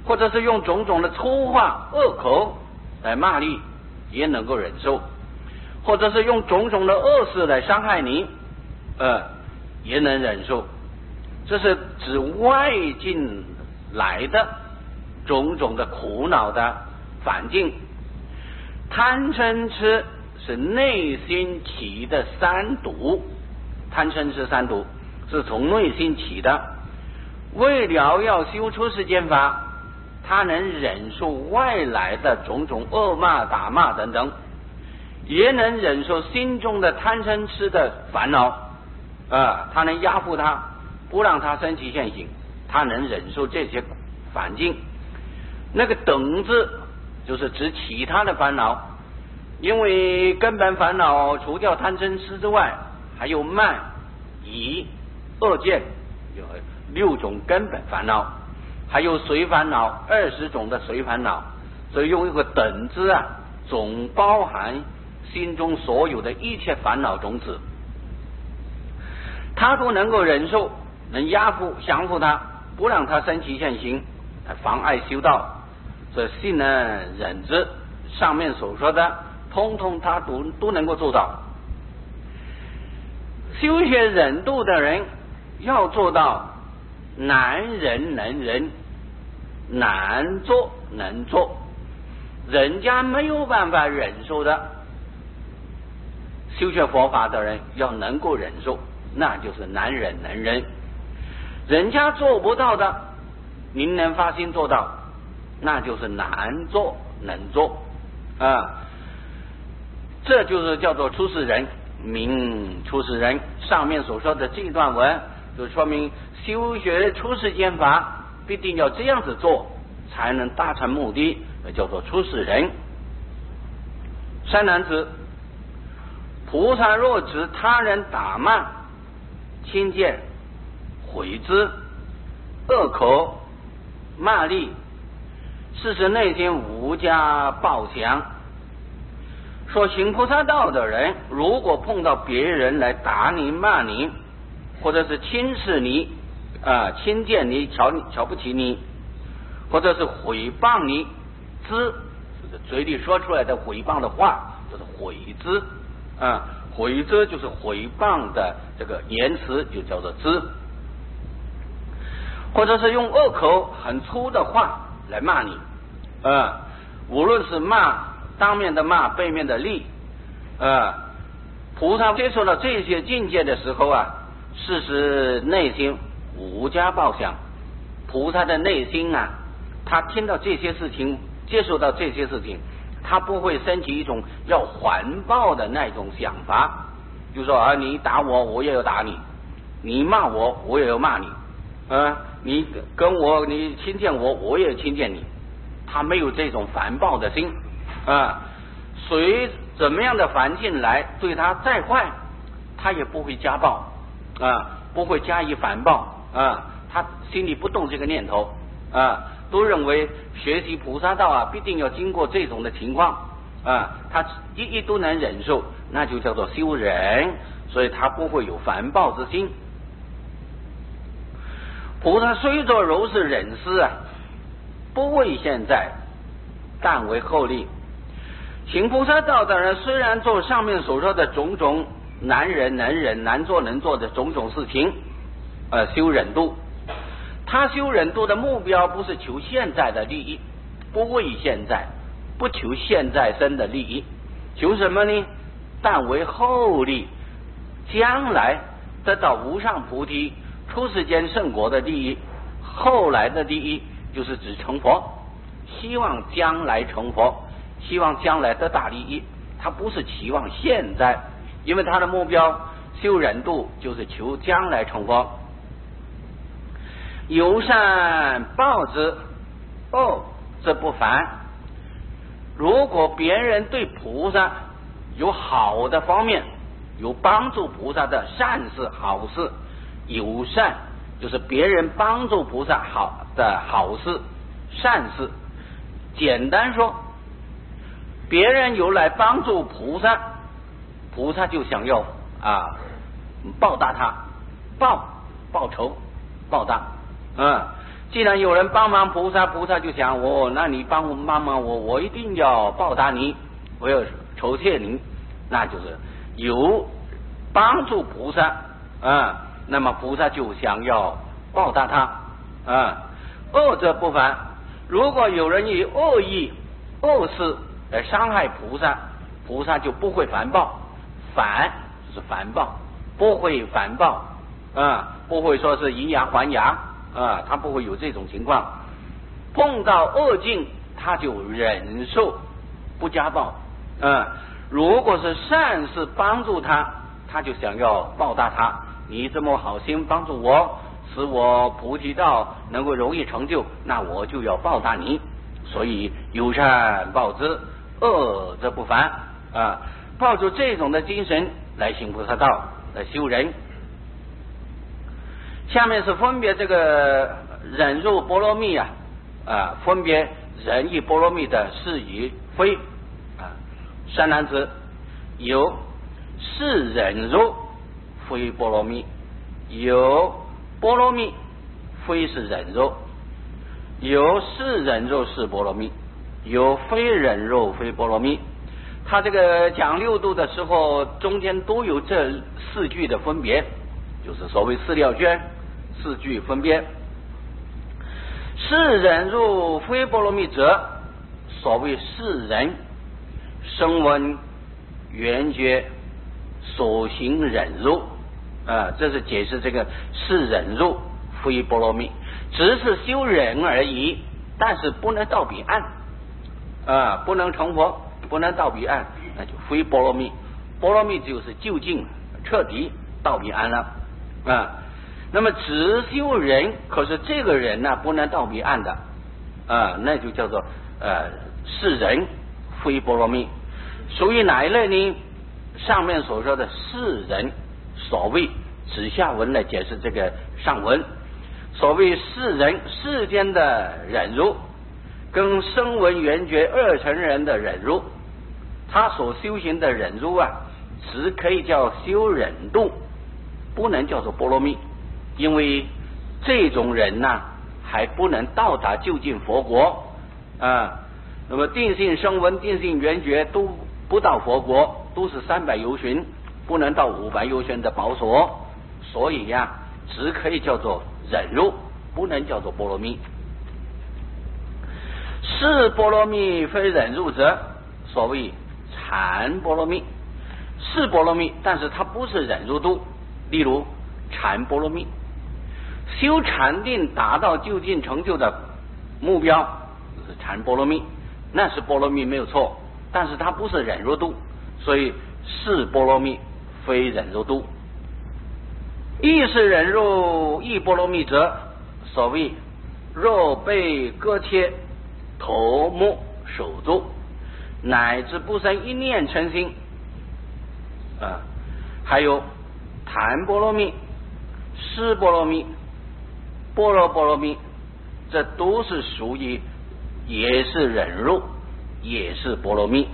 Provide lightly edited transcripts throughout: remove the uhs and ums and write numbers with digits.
或者是用种种的粗话恶口来骂你，也能够忍受；或者是用种种的恶事来伤害你，也能忍受。这是指外境来的种种的苦恼的反境。贪嗔痴是内心起的三毒，贪嗔痴三毒是从内心起的。为了要修出世间法，他能忍受外来的种种恶骂打骂等等，也能忍受心中的贪嗔痴的烦恼，他能压服他，不让他升起现行，他能忍受这些反境。那个等字就是指其他的烦恼，因为根本烦恼除掉贪嗔痴之外，还有慢疑恶见，有6种根本烦恼，还有随烦恼20种的随烦恼，所以用一个等字总包含心中所有的一切烦恼种子，他都能够忍受，能压服降服他，不让他升起现行，妨碍修道。所以信能忍之，上面所说的通通他都能够做到。修学忍度的人要做到难忍能忍，难做能做，人家没有办法忍受的，修学佛法的人要能够忍受，那就是难忍能忍。人家做不到的，您能发心做到，那就是难做能做这就是叫做出世人，名出世人。上面所说的这段文就说明修学出世间法必定要这样子做，才能达成目的，叫做出世人。三男子，菩萨若指他人打骂、轻贱、毁之、恶口、骂詈，是指内心无加报降。说行菩萨道的人，如果碰到别人来打你骂你，或者是轻视你轻贱你，瞧不起你，或者是毁谤你，就是嘴里说出来的毁谤的话，就是毁之毁之就是毁谤的这个言辞，就叫做之。或者是用恶口很粗的话来骂你无论是骂当面的骂，背面的詈菩萨接受了这些境界的时候事实内心无加报降。菩萨的内心他听到这些事情，接受到这些事情，他不会升起一种要还报的那种想法，就说你打我，我也要打你；你骂我，我也要骂你；你跟我，你轻贱我，我也轻贱你。他没有这种反报的心随怎么样的环境来，对他再坏，他也不会加报不会加以反报他心里不动这个念头都认为学习菩萨道必定要经过这种的情况他一都能忍受，那就叫做修忍，所以他不会有反报之心。菩萨虽作如是忍思不为现在，但为后利。行菩萨道的人虽然做上面所说的种种难忍能忍、难做能做的种种事情修忍度，他修忍度的目标不是求现在的利益，不为现在，不求现在生的利益，求什么呢？但为后利，将来得到无上菩提出世间圣国的利益。后来的利益就是指成佛，希望将来成佛，希望将来得大利益，他不是期望现在，因为他的目标修忍度就是求将来成佛。有善报之，这不凡。如果别人对菩萨有好的方面，有帮助菩萨的善事好事，有善就是别人帮助菩萨好的好事善事。简单说，别人有来帮助菩萨，菩萨就想要报答他，报仇报答既然有人帮忙菩萨，菩萨就想那你帮忙我一定要报答你，我要酬谢你，那就是有帮助菩萨那么菩萨就想要报答他恶者不反。如果有人以恶意恶事来伤害菩萨，菩萨就不会反报，反就是反报，不会反报不会说是以牙还牙他不会有这种情况。碰到恶境他就忍受不加报如果是善事帮助他，他就想要报答他，你这么好心帮助我，使我菩提道能够容易成就，那我就要报答你。所以有善报之，恶则不反抱着这种的精神来行菩萨道，来修人。下面是分别这个忍辱波罗蜜分别忍与波罗蜜的是与非善男子，有是忍辱非波罗蜜，有波罗蜜非是忍辱，有是忍辱是波罗蜜，有非忍辱非波罗蜜。他这个讲六度的时候，中间都有这四句的分别，就是所谓四料卷四句分别。是忍辱非波罗蜜者，所谓是人声闻缘觉所行忍辱这是解释这个是忍辱非波罗蜜，只是修忍而已，但是不能到彼岸不能成佛，不能到彼岸，那就非波罗蜜。波罗蜜就是就近彻底到彼岸了那么只修人，可是这个人呢不能到彼岸的那就叫做是人非波罗蜜。属于哪一类呢？上面所说的是人，所谓指下文来解释这个上文，所谓是人，世间的忍辱跟声闻缘觉二乘人的忍辱，他所修行的忍辱只可以叫修忍度，不能叫做波罗蜜，因为这种人还不能到达就近佛国那么定性声闻定性缘觉都不到佛国，都是300由旬，不能到500由旬的宝所，所以只可以叫做忍辱，不能叫做波罗蜜。是波罗蜜非忍辱者，所谓禅波罗蜜。是波罗蜜，但是它不是忍辱度。例如禅波罗蜜，修禅定达到就近成就的目标就是禅波罗蜜，那是波罗蜜没有错，但是它不是忍辱度，所以是波罗蜜非忍辱度。亦是忍辱亦波罗蜜者，所谓若被割切头目手足，乃至不生一念嗔心还有檀波罗蜜、尸波罗蜜、般若波罗蜜，这都是属于也是忍辱，也是波罗蜜。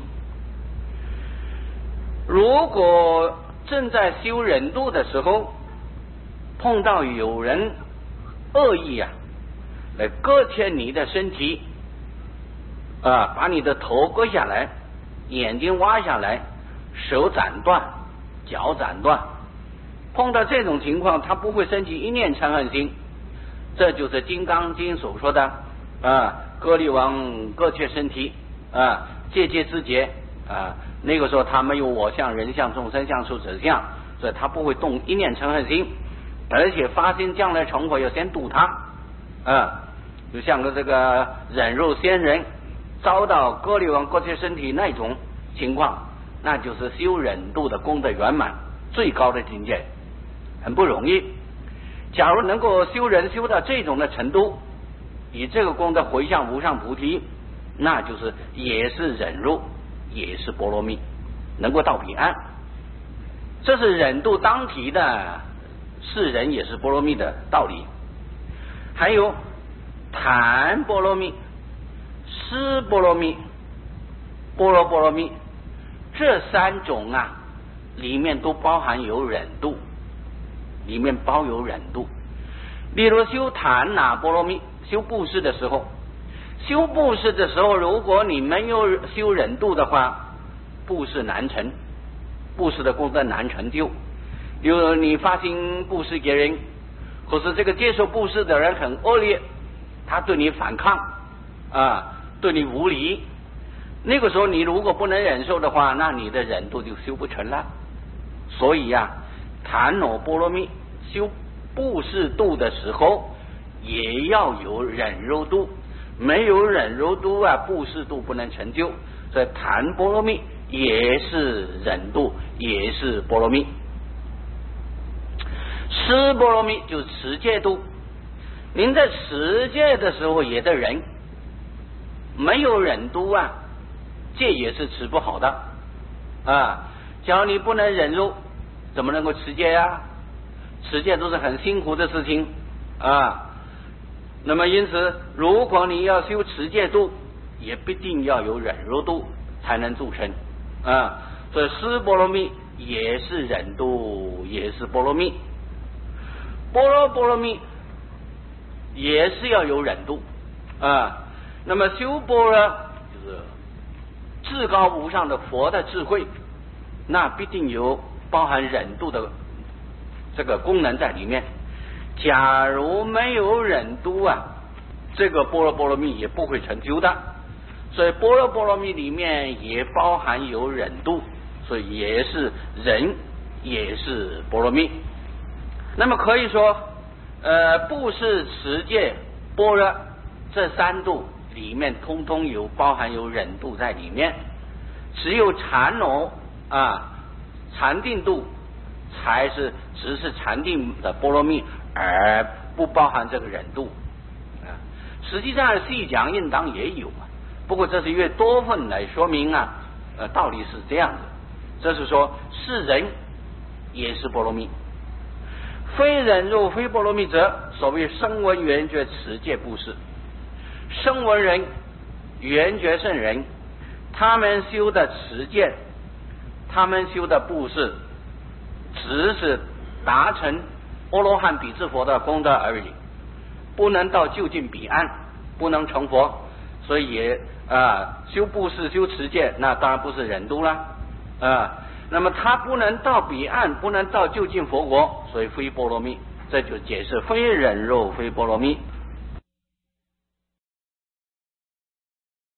如果正在修忍度的时候，碰到有人恶意来割切你的身体把你的头割下来，眼睛挖下来，手斩断，脚斩断，碰到这种情况，他不会升起一念嗔恨心。这就是《金刚经》所说的割力王割切身体节节之节那个时候他没有我相、人相、众生相、寿者相，所以他不会动一念嗔恨心，而且发心将来成佛要先度他就像个这个忍辱仙人遭到割力王割切身体那种情况，那就是修忍度的功德圆满最高的境界，很不容易。假如能够修人修到这种的程度，以这个功德回向无上菩提，那就是也是忍辱，也是波罗蜜，能够到彼岸。这是忍度当体的是人也是波罗蜜的道理。还有檀波罗蜜、尸波罗蜜、般若波罗蜜，这三种里面都包含有忍度，里面包有忍度。 例如修檀那波罗蜜，修布施的时候，如果你没有修忍度的话，布施难成，布施的功德难成就。例如你发心布施给人，可是这个接受布施的人很恶劣，他对你反抗对你无礼，那个时候你如果不能忍受的话，那你的忍度就修不成了。所以檀那波罗蜜修布施度的时候也要有忍辱度，没有忍辱度布施度不能成就。所以檀波罗蜜也是忍度，也是波罗蜜。施波罗蜜就是持戒度，您在持戒的时候也得忍，没有忍度戒也是持不好的假如你不能忍辱，怎么能够持戒持戒都是很辛苦的事情那么因此如果你要修持戒度，也必定要有忍辱度才能铸成所以施波罗蜜也是忍度，也是波罗蜜。波罗蜜也是要有忍度那么修般若就是至高无上的佛的智慧，那必定有包含忍度的这个功能在里面。假如没有忍度这个般若波罗蜜也不会成就的。所以般若波罗蜜里面也包含有忍度，所以也是忍，也是波罗蜜。那么可以说布施、持戒、般若这三度里面通通有包含有忍度在里面，只有禅那禅定度才是只是禅定的波罗蜜，而不包含这个忍度实际上细讲应当也有不过这是越多份来说明道理是这样子。这是说是忍也是波罗蜜，非忍辱非波罗蜜者，所谓声闻缘觉持戒布施。声闻人、缘觉圣人，他们修的持戒，他们修的布施，只是达成阿罗汉比支佛的功德而已，不能到就近彼岸，不能成佛。所以也修布施、修持戒，那当然不是忍度了那么他不能到彼岸，不能到就近佛国，所以非波罗蜜。这就解释非忍辱非波罗蜜。